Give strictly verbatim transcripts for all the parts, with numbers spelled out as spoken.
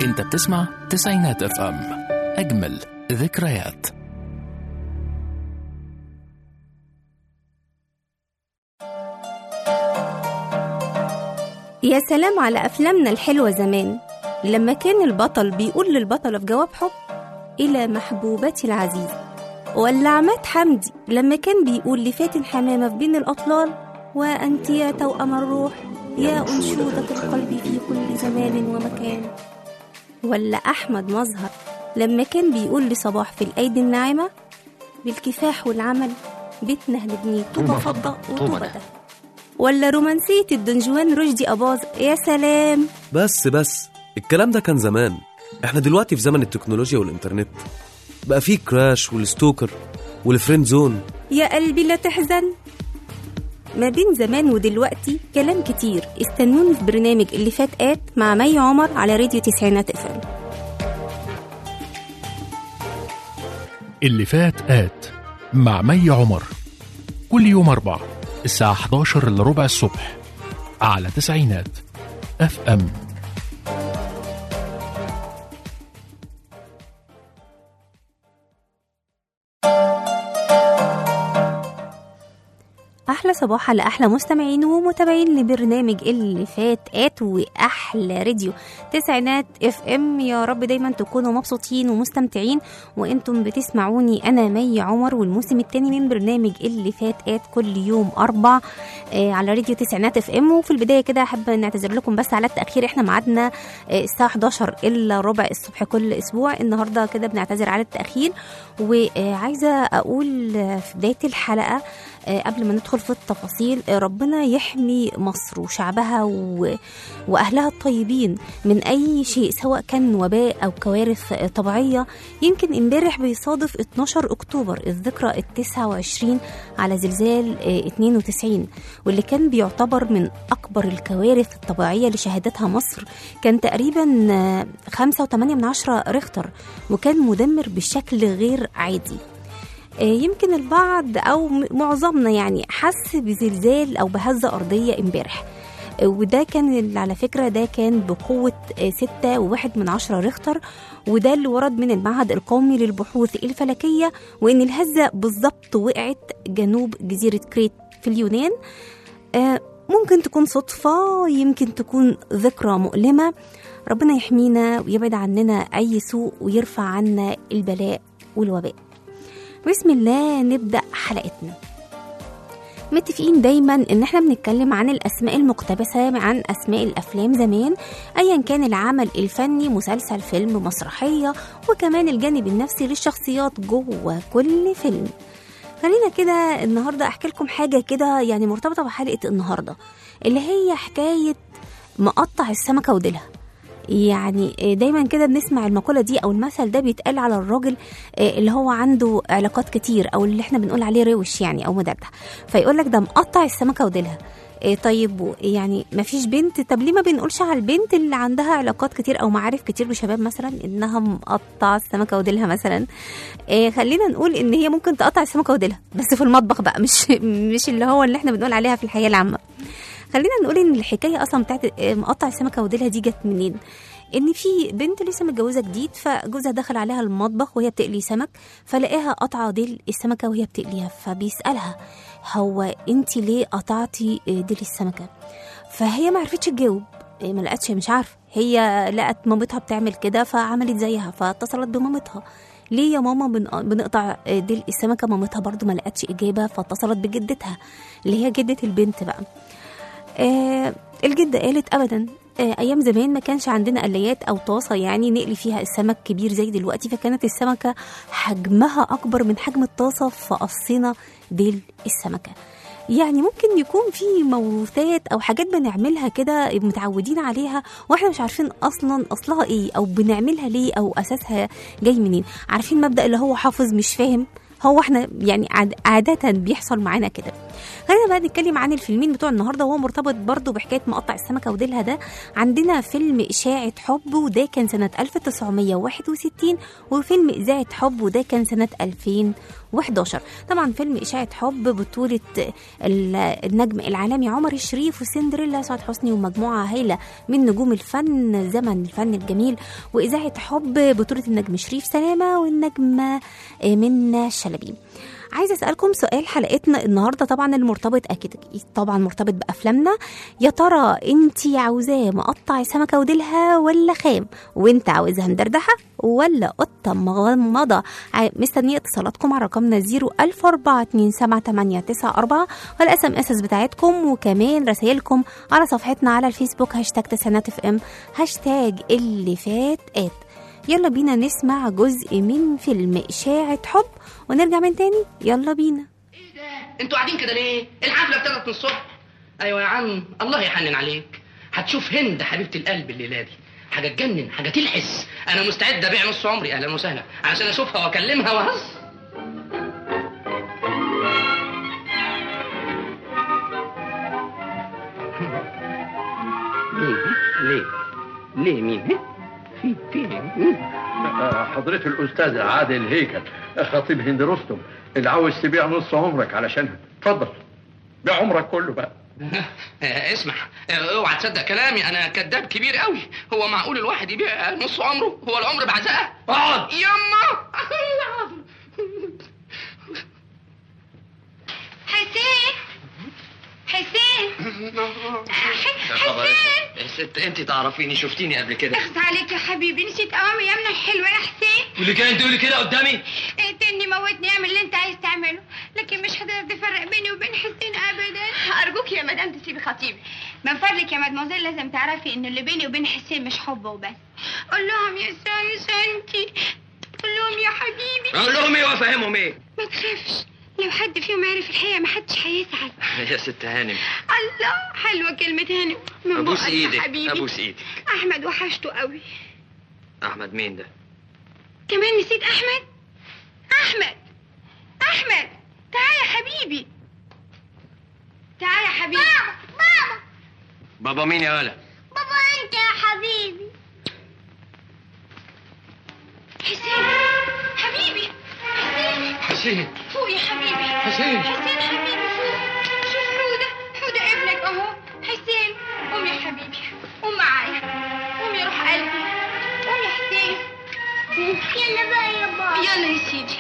انت بتسمع تسعينات اف ام، اجمل ذكريات. يا سلام على أفلامنا الحلوة زمان، لما كان البطل بيقول للبطلة في جواب حب إلى محبوبتي العزيزة، ولا عماد حمدي لما كان بيقول لفاتن حمامة في بين الأطلال وأنت يا توأم الروح يا أنشودة القلب في كل زمان ومكان، ولا أحمد مظهر لما كان بيقول لصباح في الأيدي الناعمة بالكفاح والعمل بيتنا هنبنيه طوبة فضة وطوبة ده، ولا رومانسية الدنجوان رشدي أباظ يا سلام. بس بس الكلام ده كان زمان، احنا دلوقتي في زمن التكنولوجيا والإنترنت، بقى فيه كراش والستوكر والفريند زون. يا قلبي لا تحزن، ما بين زمان ودلوقتي كلام كتير. استنوني في برنامج اللي فات آت مع مي عمر على راديو تسعينات اف ام. اللي فات آت مع مي عمر كل يوم أربعة الساعة إحدى عشر إلا ربع الصبح على تسعينات اف ام. أحلى صباح على أحلى مستمعين ومتابعين لبرنامج اللي فات آت وأحلى راديو تسعينات اف ام. يا رب دايما تكونوا مبسوطين ومستمتعين وانتم بتسمعوني. أنا مي عمر، والموسم الثاني من برنامج اللي فات آت كل يوم أربع آه على راديو تسعينات اف ام. وفي البداية كده أحب نعتذر لكم بس على التأخير، احنا معادنا آه الساعة إحدى عشر إلا ربع الصبح كل أسبوع. النهاردة كده بنعتذر على التأخير، وعايزة أقول في بداية الحلقة قبل ما ندخل في التفاصيل، ربنا يحمي مصر وشعبها وأهلها الطيبين من أي شيء، سواء كان وباء أو كوارث طبيعية. يمكن امبارح بيصادف اتناشر أكتوبر الذكرى التاسعة وعشرين على زلزال اتنين وتسعين، واللي كان بيعتبر من أكبر الكوارث الطبيعية اللي شهدتها مصر. كان تقريبا خمسة وثمانية من عشرة ريختر، وكان مدمر بشكل غير عادي. يمكن البعض أو معظمنا يعني حس بزلزال أو بهزة أرضية امبارح، وده كان على فكرة ده كان بقوة ستة وواحد من عشرة ريختر، وده اللي ورد من المعهد القومي للبحوث الفلكية، وإن الهزة بالضبط وقعت جنوب جزيرة كريت في اليونان. ممكن تكون صدفة، يمكن تكون ذكرى مؤلمة. ربنا يحمينا ويبعد عننا أي سوء ويرفع عنا البلاء والوباء. بسم الله نبدأ حلقتنا. متفقين دايما ان احنا بنتكلم عن الاسماء المقتبسة عن اسماء الافلام زمان، ايا كان العمل الفني، مسلسل، فيلم، مسرحية، وكمان الجانب النفسي للشخصيات جوه كل فيلم. خلينا كده النهاردة احكي لكم حاجة كده يعني مرتبطة بحلقة النهاردة، اللي هي حكاية مقطع السمكة وديلها. يعني دايما كده بنسمع المقولة دي أو المثل ده بيتقال على الراجل اللي هو عنده علاقات كتير، أو اللي احنا بنقول عليه روش يعني أو مدردح، فيقولك ده مقطع السمكة وديلها. طيب يعني ما فيش بنت، طب ليه ما بنقولش على البنت اللي عندها علاقات كتير أو معارف كتير بشباب مثلا إنها مقطع السمكة وديلها مثلا؟ خلينا نقول إن هي ممكن تقطع السمكة وديلها بس في المطبخ بقى، مش مش اللي هو اللي احنا بنقول عليها في الحياة العامة. خلينا نقول ان الحكايه اصلا بتاعت مقطع السمكه وديلها دي جت منين. ان في بنت لسه متجوزه جديد، فجوزها دخل عليها المطبخ وهي بتقلي سمك، فلاقيها قطعه ديل السمكه وهي بتقليها، فبيسالها هو انت ليه قطعتي ديل السمكه؟ فهي ما عرفتش تجاوب، ما لقتش، مش عارفه. هي لقت مامتها بتعمل كده فعملت زيها، فاتصلت بمامتها، ليه يا ماما بنقطع ديل السمكه؟ مامتها برضو ما لقتش اجابه، فاتصلت بجدتها اللي هي جده البنت بقى. آه الجدة قالت أبدا، آه أيام زمان ما كانش عندنا قلايات أو طاسة يعني نقلي فيها السمك كبير زي دلوقتي، فكانت السمكة حجمها أكبر من حجم الطاسة، فقصينا ديل السمكة. يعني ممكن يكون في موروثات أو حاجات بنعملها كده متعودين عليها وإحنا مش عارفين أصلا أصلها إيه، أو بنعملها ليه، أو أساسها جاي منين. عارفين مبدأ اللي هو حافظ مش فاهم؟ هو احنا يعني عاد- عادة بيحصل معانا كده. خلينا بقى نتكلم عن الفيلمين بتوع النهارده، وهو مرتبط برضو بحكايه مقطع السمكه وديلها ده. عندنا فيلم اشاعه حب وده كان سنه ألف وتسعمية وواحد وستين، وفيلم اذاعه حب وده كان سنه ألفين وحداشر. طبعا فيلم اشاعه حب بطوله ال- النجم العالمي عمر الشريف وسندريلا سعاد حسني ومجموعه هايله من نجوم الفن زمن الفن الجميل، واذاعه حب بطوله النجم شريف سلامه والنجمه منى شلبي. عايزه اسالكم سؤال حلقتنا النهارده، طبعا المرتبط اكيد طبعا مرتبط بافلامنا. يا ترى انتي عاوزاه مقطع سمكه وديلها ولا خام؟ وانت عاوزها مدردحه ولا قطه مغمضه؟ مستنيه اتصالاتكم على رقمنا صفر ألف أربعة اتنين سبعة تمانية تسعة أربعة والاس ام اس بتاعتكم، وكمان رسائلكم على صفحتنا على الفيسبوك هاشتاج تسعينات اف ام هاشتاج اللي فات ات. يلا بينا نسمع جزء من فيلم إشاعة حب ونرجع من تاني. يلا بينا. ايه ده؟ انتوا قاعدين كده ليه؟ الحفله ابتدت من الصبح. ايوه يا عم، الله يحنن عليك. هتشوف هند حبيبه القلب الليله دي، حاجه تجنن، حاجه تلحس. انا مستعد ابيع نص عمري اهلا وسهلا عشان اشوفها واكلمها وهز. ليه؟ ليه؟ ليه مين؟ في في حضرة الأستاذ عادل هيكل خطيب هند رستم اللي عاوز تبيع نص عمرك علشانها. اتفضل بيع عمرك كله بقى. اسمع، اوعى تصدق كلامي، انا كذاب كبير قوي. هو معقول الواحد يبيع نص عمره؟ هو العمر بعزقه؟ اقعد يما. حسين حسين حسين يا ست انت تعرفيني، شفتيني قبل كده. اخس عليك يا حبيبي، نسيت اوامر ايامنا الحلوه يا حسين. واللي كان تقولي كده قدامي؟ اقتلني موتني، اعمل اللي انت عايز تعمله، لكن مش هتقدر تفرق بيني وبين حسين ابدا. ارجوك يا مدام تسيبي خطيبي. من فضلك يا مدموزيل، لازم تعرفي ان اللي بيني وبين حسين مش حب وبس. قول لهم يا سانتي، قول لهم يا حبيبي. اقول لهم ايه وافهمهم ايه؟ ما تخافش، لو حد فيهم عرف الحقيقه محدش هيزعل. يا ست هانم. الله، حلوه كلمه هانم من ابوس بقك يا ايدك، حبيبي. ابوس ايدك. احمد وحشته قوي. احمد مين ده؟ كمان نسيت احمد. احمد احمد تعال يا حبيبي، تعال يا حبيبي. بابا بابا بابا مين يا ولا؟ بابا انت يا حبيبي. حسين حبيبي، حسين حسين. فوق يا حبيبي. حسين. حسين حبيبي فوق. شوف حودة، حودة ابنك اهو. حسين قوم يا حبيبي، قوم معايا، قوم يا روح قلبي، قوم يا حسين. يلا بقى يا بابا. يلا يا سيدي.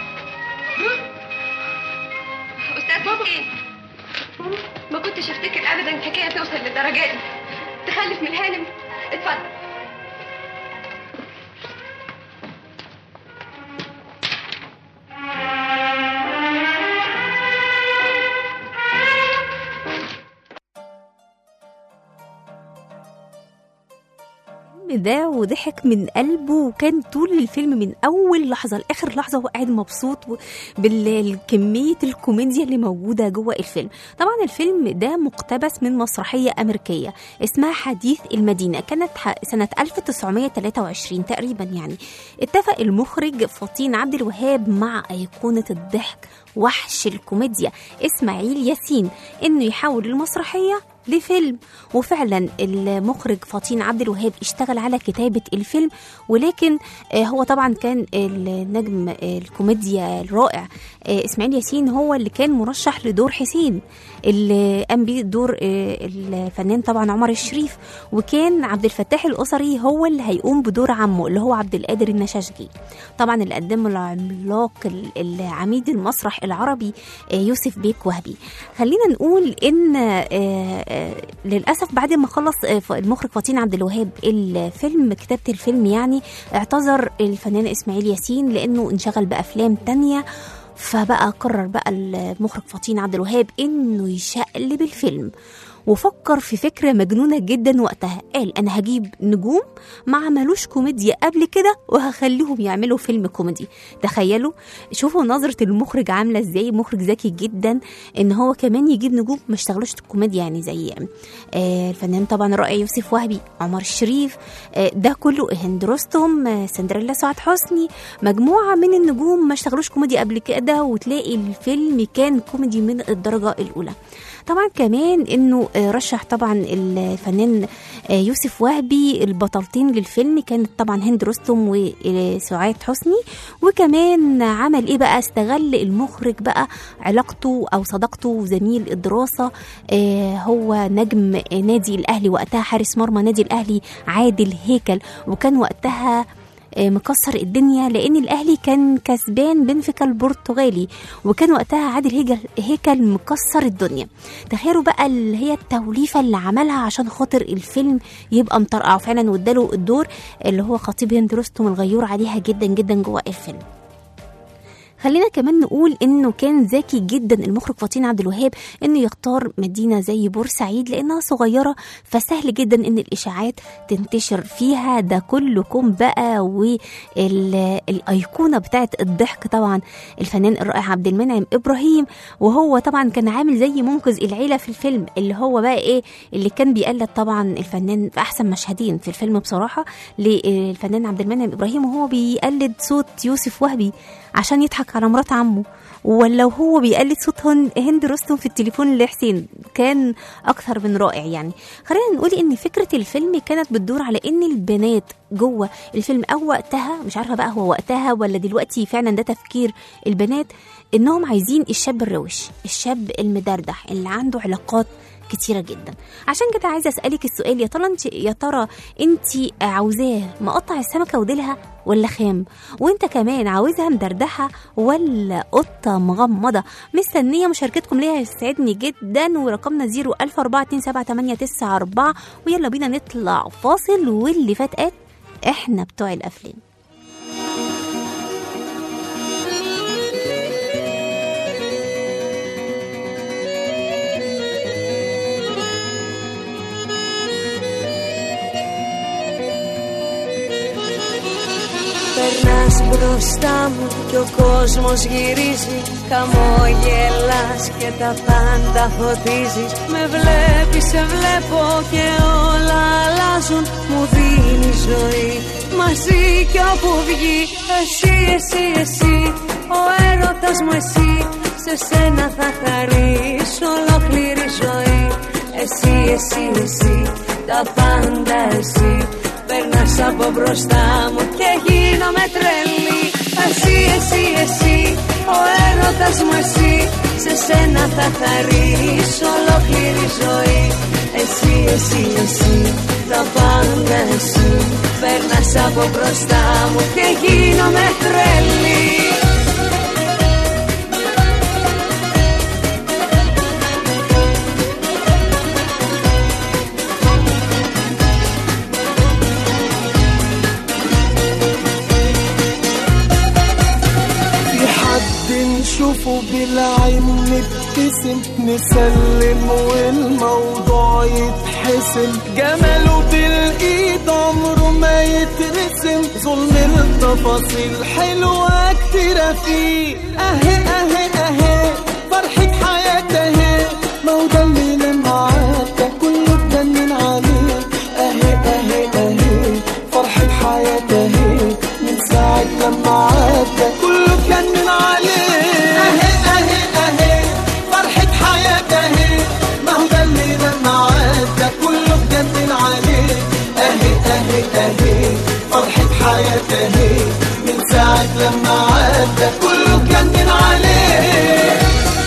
استاذ حسين، ما كنتش افتكر ابدا الحكايه توصل للدرجه دي، تخلف من هانم. اتفضل. ده وضحك من قلبه، وكان طول الفيلم من اول لحظه لاخر لحظه هو قاعد مبسوط بالكميه الكوميديا اللي موجوده جوه الفيلم. طبعا الفيلم ده مقتبس من مسرحيه امريكيه اسمها حديث المدينه، كانت سنه ألف وتسعمية وتلاتة وعشرين تقريبا. يعني اتفق المخرج فطين عبد الوهاب مع ايقونه الضحك وحش الكوميديا اسماعيل ياسين انه يحول المسرحيه لفيلم. وفعلا المخرج فطين عبد الوهاب اشتغل على كتابة الفيلم، ولكن هو طبعا كان النجم الكوميديا الرائع اسماعيل ياسين هو اللي كان مرشح لدور حسين، اللي قام بيه دور الفنان طبعا عمر الشريف، وكان عبد الفتاح الأسري هو اللي هيقوم بدور عمه اللي هو عبد القادر النشاشجي، طبعا اللي قدمه العملاق العميد المسرح العربي يوسف بيك وهبي. خلينا نقول ان للأسف بعد ما خلص المخرج فطين عبد الوهاب الفيلم كتابة الفيلم يعني اعتذر الفنان إسماعيل ياسين لأنه انشغل بأفلام تانية، فبقى قرر بقى المخرج فطين عبد الوهاب إنه يشقلب الفيلم وفكر في فكرة مجنونة جدا وقتها. قال أنا هجيب نجوم ما عملوش كوميديا قبل كده وهخليهم يعملوا فيلم كوميدي. تخيلوا، شوفوا نظرة المخرج عاملة ازاي، مخرج ذكي جدا ان هو كمان يجيب نجوم ما اشتغلوش الكوميديا، يعني زي آه الفنان طبعا الرائع يوسف وهبي، عمر الشريف، آه ده كله، هند رستم، آه سندريلا سعاد حسني، مجموعة من النجوم ما اشتغلوش كوميديا قبل كده، وتلاقي الفيلم كان كوميدي من الدرجة الأولى. طبعا كمان انه رشح طبعا الفنان يوسف وهبي البطلتين للفيلم كانت طبعا هند رستم وسعاد حسني. وكمان عمل ايه بقى، استغل المخرج بقى علاقته او صداقته وزميل الدراسه، هو نجم نادي الاهلي وقتها، حارس مرمى نادي الاهلي عادل هيكل، وكان وقتها مكسر الدنيا لان الاهلي كان كسبان بنفيكا البرتغالي، وكان وقتها عادل هيكل مكسر الدنيا. تخيلوا بقى اللي هي التوليفه اللي عملها عشان خاطر الفيلم يبقى مطرقع فعلا، واداله الدور اللي هو خطيب هند رستم الغيور عليها جدا جدا جوه الفيلم. خلينا كمان نقول انه كان ذكي جدا المخرج فطين عبد الوهاب انه يختار مدينه زي بورسعيد لانها صغيره، فسهل جدا ان الاشاعات تنتشر فيها. ده كلكم بقى والايقونه بتاعت الضحك طبعا الفنان الرائع عبد المنعم ابراهيم، وهو طبعا كان عامل زي منقذ العيله في الفيلم، اللي هو بقى ايه اللي كان بيقلد طبعا الفنان في احسن مشهدين في الفيلم بصراحه للفنان عبد المنعم ابراهيم، وهو بيقلد صوت يوسف وهبي عشان يضحك على مرات عمه، ولا هو بيقلد صوت هند رستم في التليفون لحسين. كان اكثر من رائع. يعني خلينا نقول ان فكره الفيلم كانت بتدور على ان البنات جوه الفيلم او وقتها، مش عارفه بقى هو وقتها ولا دلوقتي فعلا ده تفكير البنات، انهم عايزين الشاب الروش، الشاب المدردح اللي عنده علاقات كتيرة جدا. عشان كده عايزة أسألك السؤال، يا ترى انت يا ترى انت عاوزاه مقطع السمكة وديلها ولا خام؟ وانت كمان عاوزها مدردحة ولا قطة مغمضة؟ مستنية مشاركتكم ليها، يسعدني جدا. ورقمنا زيرو ألف أربعة اتنين سبعة تمانية تسعة أربعة. ويلا بينا نطلع فاصل، واللي فات احنا بتوع الأفلام. Περνάς μπροστά μου κι ο κόσμος γυρίζει, χαμογελάς και τα πάντα φωτίζεις. Με βλέπεις, σε βλέπω και όλα αλλάζουν, μου δίνει ζωή μαζί κι όπου βγει. Εσύ, εσύ, εσύ, ο έρωτας μου εσύ, σε σένα θα χαρείς ολόκληρη ζωή. Εσύ, εσύ, εσύ, τα πάντα εσύ. Περνάς από μπροστά μου και γίνομαι τρελή. Εσύ, εσύ, εσύ, ο έρωτας μου εσύ, σε σένα θα χαρείς ολόκληρη ζωή. Εσύ, εσύ, εσύ, τα πάντα εσύ. Περνάς από μπροστά μου και γίνομαι τρελή. نشوفه بالعين نبتسم، نسلم والموضوع يتحسم. جماله بالايد عمره ما يترسم، ظلم التفاصيل حلوة كتيرة فيه. اهي اهي اهي فرحة حياتي اهي، ما هو ده اللي لما عدى كله اتجنن عليه. اهي اهي اهي فرحة حياتي اهي، من ساعة لما عدى كله اتجنن عليه. فرحة حياته من ساعة لما عدى كله كان عليه.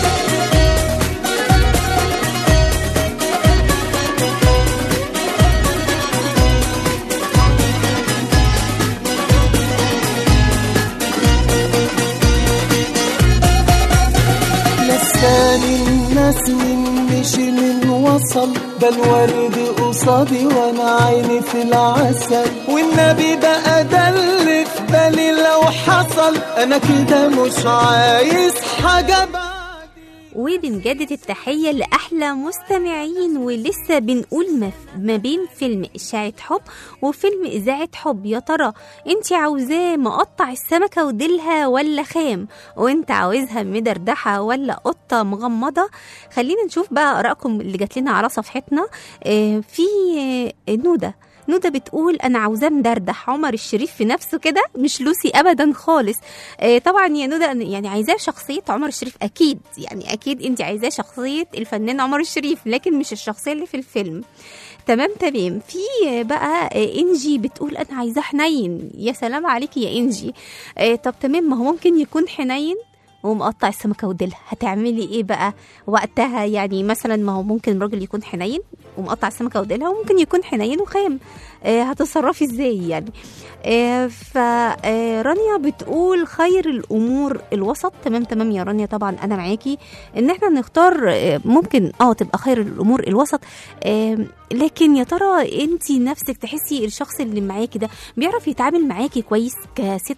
نساني الناس من مشي من وصل، ده الورد قصادي وانا عيني في العسل. والنبي بقى ده اللي في بالي لو حصل، انا كده مش عايز حاجة بعدي. وبنجدد التحية لأحلى مستمعين، ولسه بنقول ما, ما بين فيلم إشاعة حب وفيلم إذاعة حب. يا ترى انت عاوزاه مقطع السمكة وديلها ولا خام، وانت عاوزها مدردحة ولا قطة مغمضة؟ خلينا نشوف بقى آرائكم اللي جات لنا على صفحتنا. آه في آه نودة نودة بتقول أنا عاوزاه مدردح، عمر الشريف في نفسه كده، مش لوسي أبدا خالص. آه طبعا يا نودة يعني عايزاه شخصية عمر الشريف أكيد، يعني أكيد أنت عايزاه شخصية الفنان عمر الشريف، لكن مش الشخصية اللي في الفيلم. تمام تمام. في بقى إنجي بتقول أنا عايزاه حنين. يا سلام عليكي يا إنجي. آه طب تمام، ما هو ممكن يكون حنين ومقطع السمكة وديلها، هتعملي ايه بقى وقتها؟ يعني مثلا ما هو ممكن راجل يكون حنين ومقطع السمكة وديلها، وممكن يكون حنين وخام. آه هتتصرفي ازاي يعني؟ آه فرانيا بتقول خير الامور الوسط. تمام تمام يا رانيا، طبعا انا معاكي ان احنا نختار. آه ممكن اه تبقى خير الامور الوسط، آه لكن يا ترى انت نفسك تحسي الشخص اللي معاكي ده بيعرف يتعامل معاكي كويس كست،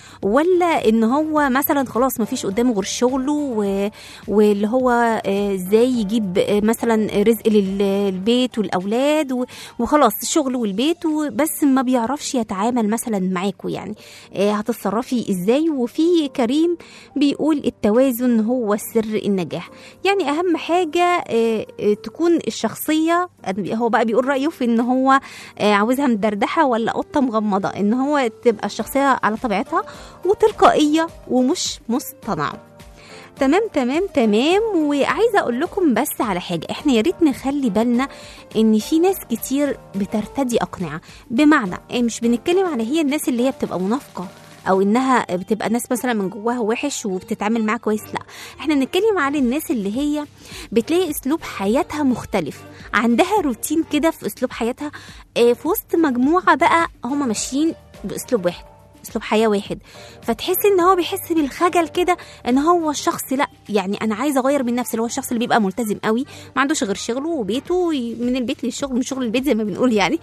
ولا ان هو مثلا خلاص ما فيش قدامه غير شغله و... واللي هو ازاي يجيب مثلا رزق للبيت والاولاد و... وخلاص الشغل والبيت وبس، ما بيعرفش يتعامل مثلا معاكوا؟ يعني هتتصرفي ازاي؟ وفي كريم بيقول التوازن هو سر النجاح. يعني اهم حاجه تكون الشخصيه، هو بقى بيقول رايه في ان هو عاوزها مدردحه ولا قطه مغمضه، ان هو تبقى الشخصيه على طبيعتها وتلقائيه ومش مصطنعه. تمام تمام تمام. وعايزه اقول لكم بس على حاجه، احنا يا ريت نخلي بالنا ان في ناس كتير بترتدي اقنعه، بمعنى مش بنتكلم على هي الناس اللي هي بتبقى منافقه او انها بتبقى ناس مثلا من جواها وحش وبتتعامل معاه كويس، لا، احنا بنتكلم على الناس اللي هي بتلاقي اسلوب حياتها مختلف، عندها روتين كده في اسلوب حياتها، في وسط مجموعه بقى هم ماشيين باسلوب واحد، اسلوب حياه واحد، فتحس ان هو بيحس بالخجل كده ان هو الشخص، لا يعني انا عايزه اغير من نفسي، اللي هو الشخص اللي بيبقى ملتزم قوي ما عندوش غير شغله وبيته، من البيت للشغل من شغل البيت زي ما بنقول يعني،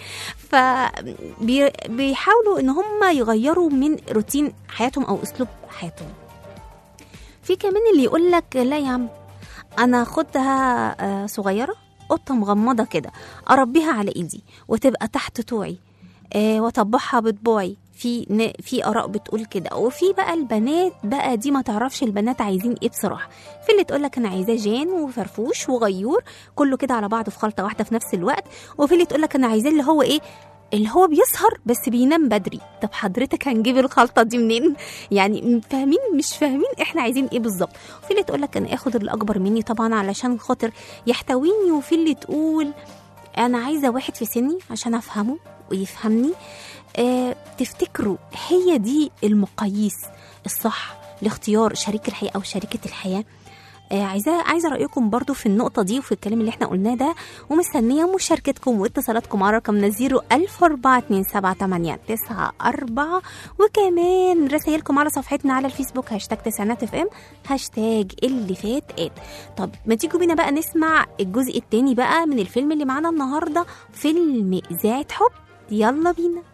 فبيحاولوا ان هم يغيروا من روتين حياتهم او اسلوب حياتهم. في كمان اللي يقول لك لا يا عم انا خدها صغيره قطه مغمضه كده، اربيها على ايدي وتبقى تحت طوعي واطبعها بطبوعي. في في اراء بتقول كده. وفي بقى البنات بقى دي ما تعرفش البنات عايزين ايه بصراحه، في اللي تقول لك انا عايزاه جان وفرفوش وغيور كله كده على بعضه في خلطه واحده في نفس الوقت، وفي اللي تقول لك انا عايزاه اللي هو ايه، اللي هو بيسهر بس بينام بدري. طب حضرتك هنجيب الخلطه دي منين؟ يعني فاهمين مش فاهمين احنا عايزين ايه بالظبط. وفي اللي تقول لك انا اخد اللي اكبر مني طبعا علشان خاطر يحتويني، وفي اللي تقول انا عايزه واحد في سني عشان افهمه ويفهمني. أه تفتكروا هي دي المقاييس الصح لاختيار شريك الحياة أو شريكة الحياة؟ أه عايزة عايزة رأيكم برضو في النقطة دي وفي الكلام اللي احنا قلناه ده، ومستنية مشاركتكم واتصالاتكم على رقمنا زيرو ألف أربعة اتنين سبعة تمانية تسعة أربعة، وكمان رسائلكم على صفحتنا على الفيسبوك هاشتاج تسعينات اف ام هاشتاج اللي فات ات. طب ما تيجوا بينا بقى نسمع الجزء التاني بقى من الفيلم اللي معانا النهاردة، فيلم إذاعة حب. يلا بينا.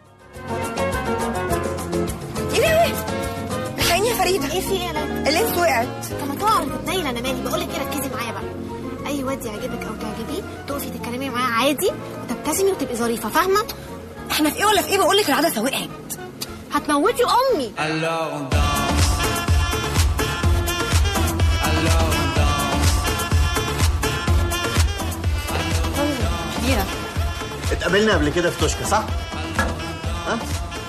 ايه ده ايه؟ الحقيني يا فريده. ايه في ايه يا ليلى؟ اللينس وقعت. طب ما تقع وتتنيل، انا مالي، بقول لك ايه ركزي معايا بقى. اي واد يعجبك او تعجبيه تقفي تتكلمي معاه عادي وتبتسمي وتبقي ظريفه، فاهمه؟ احنا في ايه ولا في ايه؟ بقول لك العدسه وقعت. هتموتي امي. ميرا اتقابلنا قبل كده في توشكا صح؟ ها؟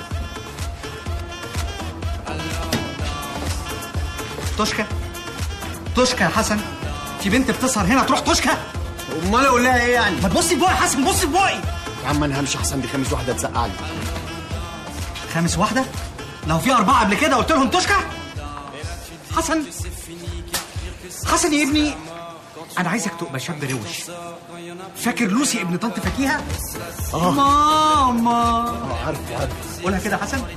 توشكا توشكا يا حسن، في بنت بتسهر هنا تروح توشكا؟ امال اقول لها ايه يعني؟ ما تبصي في بوقي يا حسن، بصي في بوقي يا عم. انا همشي حسن، دي خامس واحده تزقع لي. خامس واحده؟ لو في اربعه قبل كده قلت لهم توشكا. حسن حسن يا ابني، انا عايزك تبقى شاب روش. فاكر لوسي ابن طنط فكيها؟ اه ماما. اه عارف عارف. قولها كده يا حسن.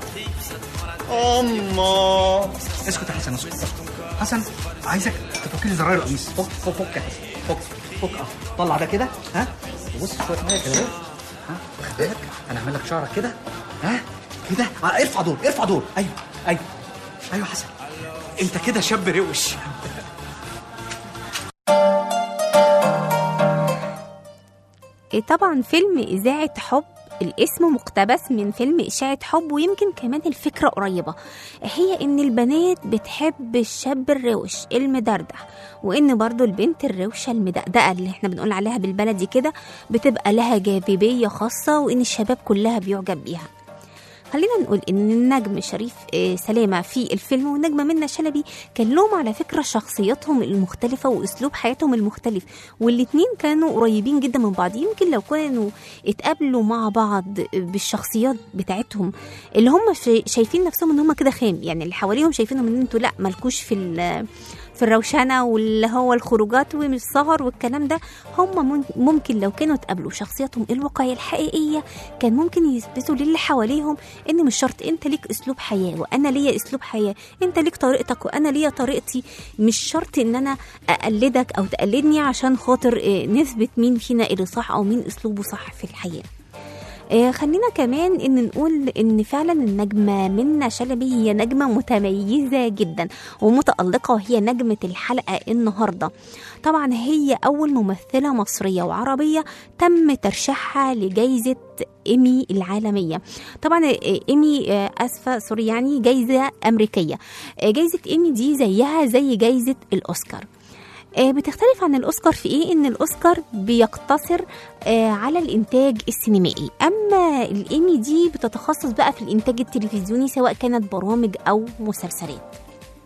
أما اسكت يا حسن، اسكت. حسن عايزك تفك لي زراير القميص. فك فك فك يا حسن، فك فك اه طلع ده كده، ها، وبص شويه ميه كده، ها، واخد بالك؟ انا هعمل لك شعرك كده، ها كده، ارفع دول ارفع دول، ايوه ايوه ايوه حسن، انت كده شاب روش. طبعا فيلم إذاعة حب الاسم مقتبس من فيلم إشاعة حب، ويمكن كمان الفكرة قريبة، هي إن البنات بتحب الشاب الروش المدردح، وإن برضو البنت الروشة المدقدقة اللي احنا بنقول عليها بالبلدي كده بتبقى لها جاذبية خاصة، وإن الشباب كلها بيعجب بيها. خلينا نقول ان النجم شريف سلامة في الفيلم والنجمة منى شلبي كان لهم على فكرة شخصياتهم المختلفة واسلوب حياتهم المختلف، والاتنين كانوا قريبين جدا من بعض. يمكن لو كانوا اتقابلوا مع بعض بالشخصيات بتاعتهم اللي هم شايفين نفسهم ان هم كده خام، يعني اللي حواليهم شايفينهم ان انتوا لا مالكوش في في الروشنة واللي هو الخروجات والسهر والكلام ده، هم ممكن لو كانوا اتقابلوا شخصياتهم الواقعية الحقيقية كان ممكن يثبتوا للي حواليهم ان مش شرط انت ليك اسلوب حياة وانا ليا اسلوب حياة، انت ليك طريقتك وانا ليا طريقتي، مش شرط ان انا اقلدك او تقلدني عشان خاطر نثبت مين فينا اللي صح او مين اسلوبه صح في الحياة. آه خلينا كمان ان نقول ان فعلا النجمة منى شلبي هي نجمة متميزة جدا ومتألقة، وهي نجمة الحلقة النهاردة. طبعا هي اول ممثلة مصرية وعربية تم ترشيحها لجائزة إيمي العالمية. طبعا إيمي اسفة سوري يعني جائزة امريكية. جائزة إيمي دي زيها زي جائزة الاوسكار. بتختلف عن الأوسكار في إيه؟ إن الأوسكار بيقتصر على الإنتاج السينمائي، أما الإيمي دي بتتخصص بقى في الإنتاج التلفزيوني سواء كانت برامج أو مسلسلات.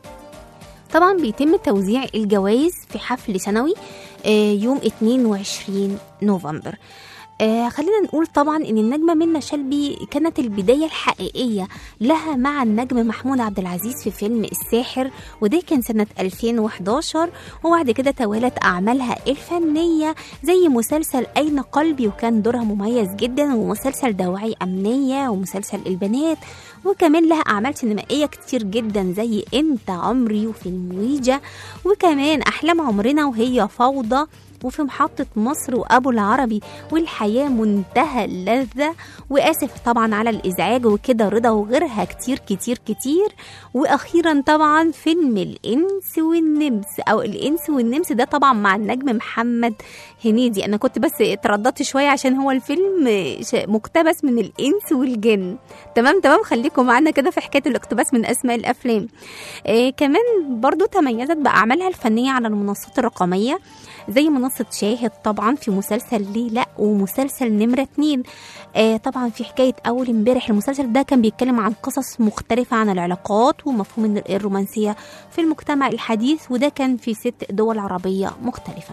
طبعا بيتم توزيع الجوائز في حفل سنوي يوم اثنين وعشرين نوفمبر. آه خلينا نقول طبعا ان النجمة منى شلبي كانت البداية الحقيقية لها مع النجم محمود عبد العزيز في فيلم الساحر، وده كان سنة ألفين وإحداشر، وبعد كده توالت أعمالها الفنية زي مسلسل أين قلبي وكان دورها مميز جدا، ومسلسل دواعي أمنية، ومسلسل البنات، وكمان لها أعمال سينمائية كتير جدا زي أنت عمري وفيلم ويجا، وكمان أحلام عمرنا وهي فوضى، وفي محطة مصر وأبو العربي والحياة منتهى اللذة، وآسف طبعا على الإزعاج وكده رضا، وغيرها كتير كتير كتير. وأخيرا طبعا فيلم الإنس والنمس أو الإنس والنمس ده طبعا مع النجم محمد هنيدي. أنا كنت بس اترددت شوية عشان هو الفيلم مقتبس من الإنس والجن. تمام تمام خليكم معنا كده في حكاية الاقتباس من أسماء الأفلام. آه كمان برضو تميزت بأعمالها الفنية على المنصات الرقمية زي منصة شاهد طبعا في مسلسل ليه لا ومسلسل نمرة اتنين. آه طبعا في حكاية أول امبارح، المسلسل ده كان بيتكلم عن قصص مختلفة عن العلاقات ومفهوم الرومانسية في المجتمع الحديث، وده كان في ست دول عربية مختلفة.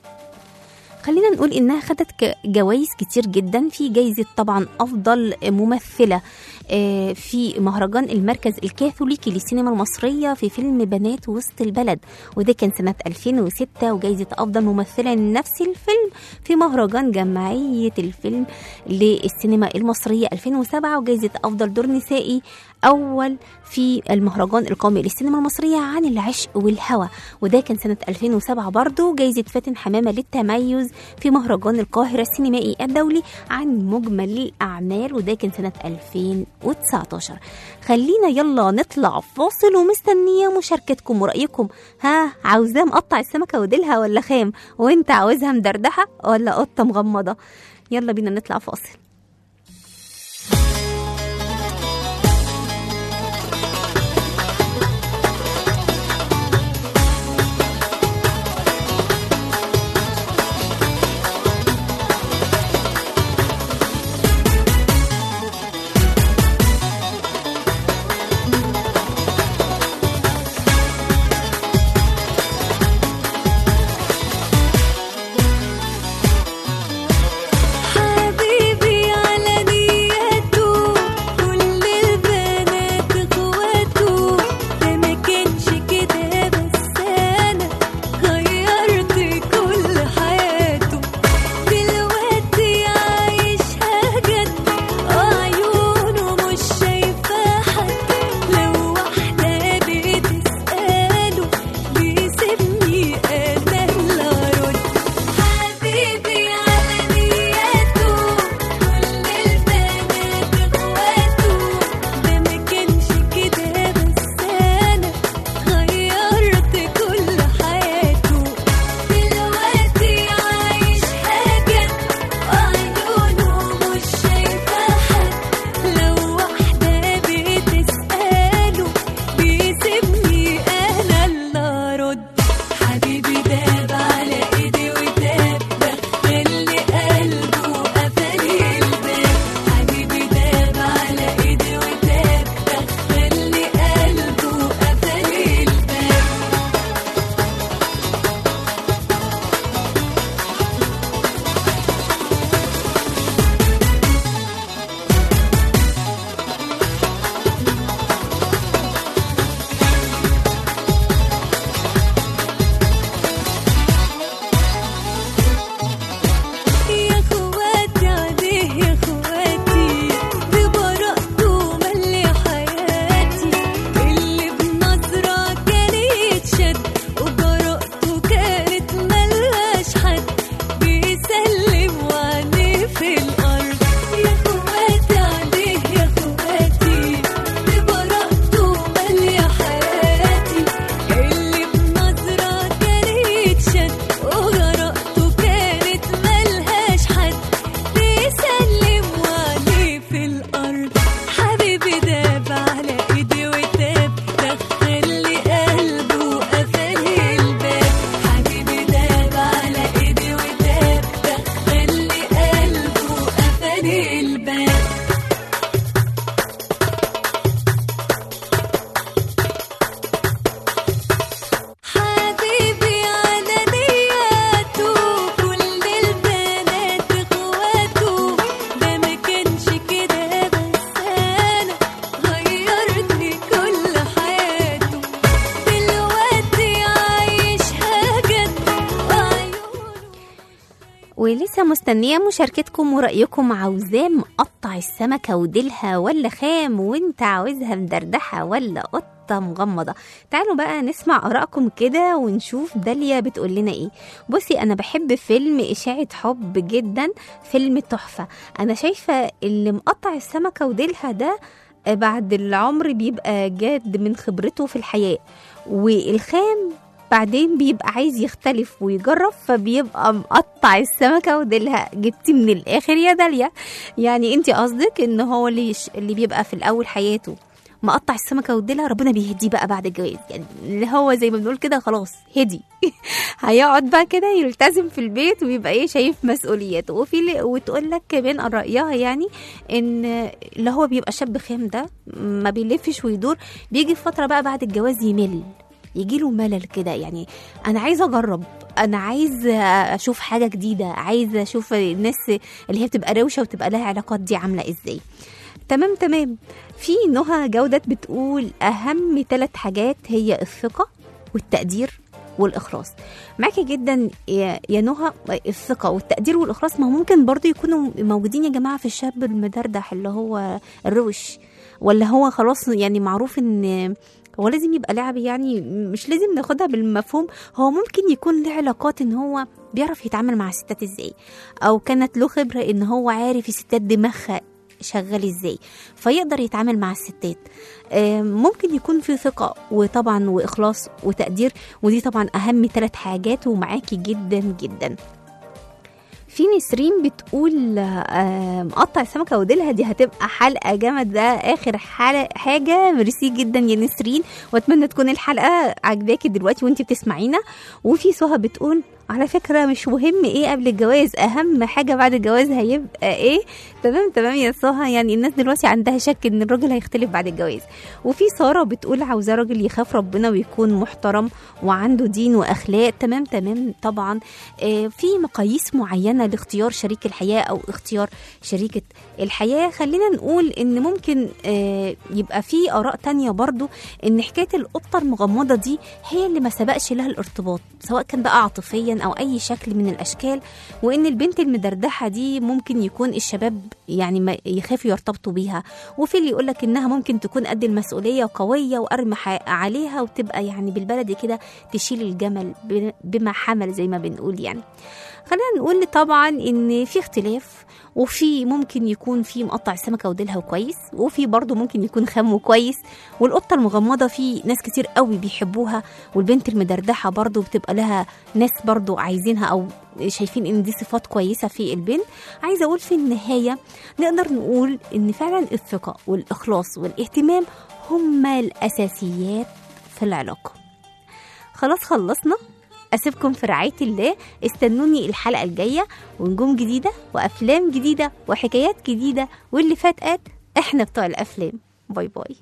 خلينا نقول إنها خدت جوائز كتير جدا، في جايزة طبعا أفضل ممثلة في مهرجان المركز الكاثوليكي للسينما المصرية في فيلم بنات وسط البلد، وده كان سنة ألفين وستة، وجايزة أفضل ممثلة لنفس الفيلم في مهرجان جمعية الفيلم للسينما المصرية ألفين وسبعة، وجايزة أفضل دور نسائي أول في المهرجان القومي للسينما المصرية عن العشق والهوى، وده كان سنة ألفين وسبعة برضو. جايزة فاتن حمامة للتميز في مهرجان القاهرة السينمائي الدولي عن مجمل الأعمال، وده كان سنة ألفين وتسعتاشر. خلينا يلا نطلع فاصل ومستنية مشاركتكم ورأيكم. ها عاوزاه مقطع السمكة وديلها ولا خام؟ وانت عاوزها مدردحة ولا قطة مغمضة؟ يلا بينا نطلع فاصل. حبيبي ولسه مستنية مشاركتكم ورأيكم. عاوزاه مقطع السمكة وديلها ولا خام، وانت عاوزها مدردحة ولا قطة مغمضة؟ تعالوا بقى نسمع آرائكم كده ونشوف داليا بتقول لنا ايه. بصي انا بحب فيلم إشاعة حب جدا، فيلم تحفة. انا شايفة اللي مقطع السمكة وديلها ده بعد العمر بيبقى جاد من خبرته في الحياة، والخام بعدين بيبقى عايز يختلف ويجرب فبيبقى مقطع السمكة وديلها. جبتي من الآخر يا داليا، يعني انت قصدك ان هو اللي, اللي بيبقى في الأول حياته مقطع السمكة وديلها ربنا بيهديه بقى بعد الجواز، يعني اللي هو زي ما بنقول كده خلاص هدي هيقعد بقى كده يلتزم في البيت ويبقى ايه شايف مسؤولياته. وفي وتقول لك كمان رأيها يعني ان اللي هو بيبقى شاب خام ده ما بيلفش ويدور، بيجي في فترة بقى بعد الجواز يمل، يجيله ملل كده، يعني انا عايزه اجرب، انا عايز اشوف حاجه جديده، عايزه اشوف الناس اللي هي بتبقى روشه وتبقى لها علاقات دي عامله ازاي. تمام تمام. في نهى جودة بتقول اهم ثلاث حاجات هي الثقه والتقدير والاخلاص. معاكي جدا يا نهى، الثقه والتقدير والاخلاص ما ممكن برضو يكونوا موجودين يا جماعه في الشاب المدردح اللي هو الروش، ولا هو خلاص يعني معروف ان هو لازم يبقى لعب، يعني مش لازم ناخدها بالمفهوم. هو ممكن يكون له علاقات ان هو بيعرف يتعامل مع الستات ازاي، او كانت له خبرة ان هو عارف الستات دماغها شغال ازاي فيقدر يتعامل مع الستات. ممكن يكون في ثقة وطبعا واخلاص وتقدير، ودي طبعا اهم ثلاث حاجات. ومعاكي جدا جدا. في نسرين بتقول مقطع السمكة وديلها دي هتبقى حلقة جامد، ده آخر حلقة حاجة. ميرسي جدا يا نسرين، واتمنى تكون الحلقة عجباكي دلوقتي وانتي بتسمعينا. وفي سهى بتقول على فكرة مش مهم ايه قبل الجواز، اهم حاجة بعد الجواز هيبقى ايه. تمام تمام يا سهى، يعني الناس دلوقتي عندها شك ان الراجل هيختلف بعد الجواز. وفي سارة بتقول عاوزاه راجل يخاف ربنا ويكون محترم وعنده دين واخلاق. تمام تمام طبعا. آه في مقاييس معينة لاختيار شريك الحياة او اختيار شريكة الحياة. خلينا نقول ان ممكن آه يبقى في اراء تانية برضو ان حكاية القطة المغمضة دي هي اللي ما سبقش لها الارتباط، سواء كان بقى عاطفيا او اي شكل من الاشكال، وان البنت المدردحه دي ممكن يكون الشباب يعني ما يخافوا يرتبطوا بيها. وفي اللي يقولك انها ممكن تكون قد المسؤوليه وقويه وارمح عليها وتبقى يعني بالبلدي كده تشيل الجمل بما حمل زي ما بنقول. يعني خلينا نقول طبعا ان في اختلاف، وفي ممكن يكون في مقطع السمكه وديلها كويس، وفي برضو ممكن يكون خمه كويس. والقطه المغمضه في ناس كتير قوي بيحبوها، والبنت المدردحه برضو بتبقى لها ناس برضو عايزينها او شايفين ان دي صفات كويسه في البنت. عايزه اقول في النهايه نقدر نقول ان فعلا الثقه والاخلاص والاهتمام هما الاساسيات في العلاقه. خلاص خلصنا، أسيبكم في رعاية الله. استنوني الحلقة الجاية ونجوم جديدة وأفلام جديدة وحكايات جديدة، واللي فات قات إحنا بتوع الأفلام. باي باي.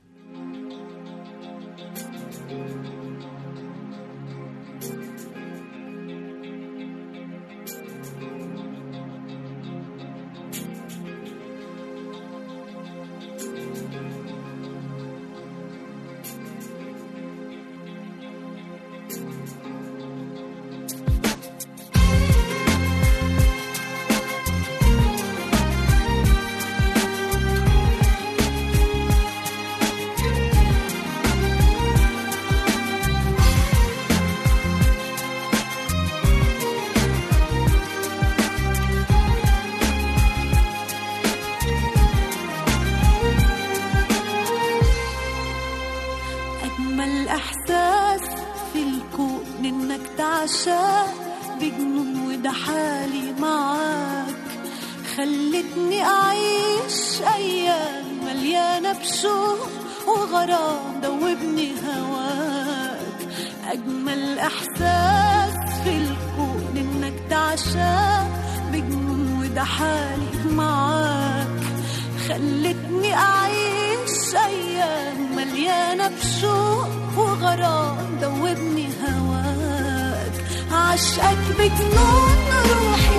بجنون وده حالي معاك، خلتني أعيش أيام مليانة بشوق وغرام دوبني هواك. أجمل إحساس في الكون إنك تعشاق، بجنون وده حالي معاك، خلتني أعيش أيام مليانة بشوق وغرام دوبني هواك. عشقك بجنون روحي